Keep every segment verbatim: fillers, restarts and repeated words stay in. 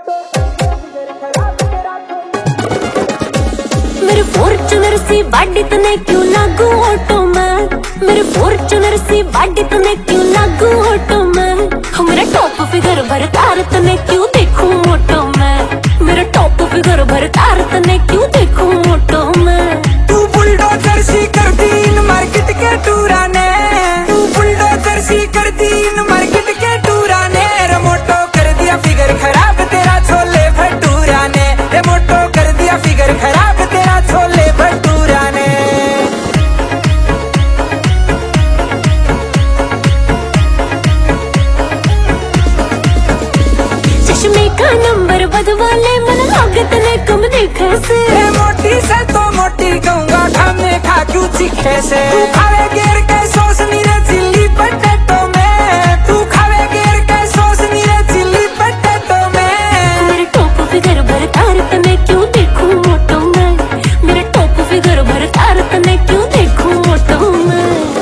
मेरे फॉर्च्यूनर सी बाडी तने क्यों लागू ऑटो में, मेरे फॉर्च्यूनर सी बाडी तने क्यों लागू ऑटो में। मेरा टॉप फिगर भर तार तने क्यों देखूं ऑटो में, मेरा टॉप फिगर भर तार तने क्यों देखूं ऑटो में। तू बुलडोजर सी कर दी इन मार्केट के टूरा ने, तू बुलडोजर सी कर दी इन मार्केट के टूरा ने। रिमोटो कर दिया फिगर खराब तेरा छोले भटूरा ने, रिमोटो कर दिया फिगर खराब तेरा छोले भटूरा ने। चश्मे का नंबर बदवाले मन लागत ने कम देखे से, मोटी से तो मोटी कहूँगा खाने खा क्यों चीखे से। तू खावे गेर के सॉस नीरे चिल्ली पटेटो में, तू खावे गेर के सॉस नीरे चिल्ली पटेटो में। मेरे टॉप फिगर भर तार तने क्यों देखूं ऑटो में, मेरे टॉप फिगर भर तार तने क्यों देखूं ऑटो में।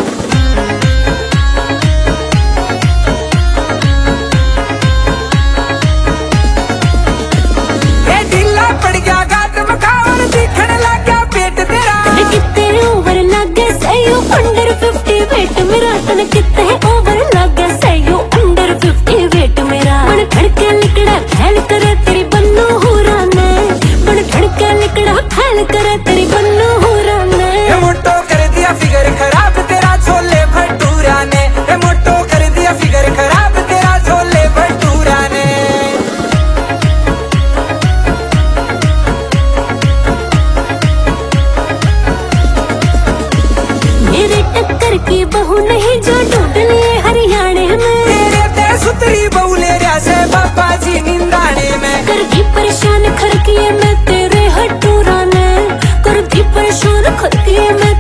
ये ढीला पड़ गया गाट मखान दिखने लग गया पेट तेरा। तने कितने ओवर लागे सही अंडर फिफ्टी वेट मेरा, तने कितने ओवर लागे सही अंडर फिफ्टी वेट मेरा। बन खड़के लिकड़ा फैल करे तेरी बन्नो हो राने, बन खड़के लिकड़ा फैल करे तेरी बन्नो हो राने। रिमोटो कर दिया फिगर खराब तेरा छोले भटूरा ने, रिमोटो कर दिया फिगर खराब तेरा छोले भटूरा ने। मेरे टक्कर की बहू नहीं जो ढूंढ लिए हरियाणे में, तेरे ते सुतरी बहुले से बाबा जी निंदाने में। कर दी परेशान खरकिए मैं तेरे हटूरा ने, कर दी परेशान खरकिए मैं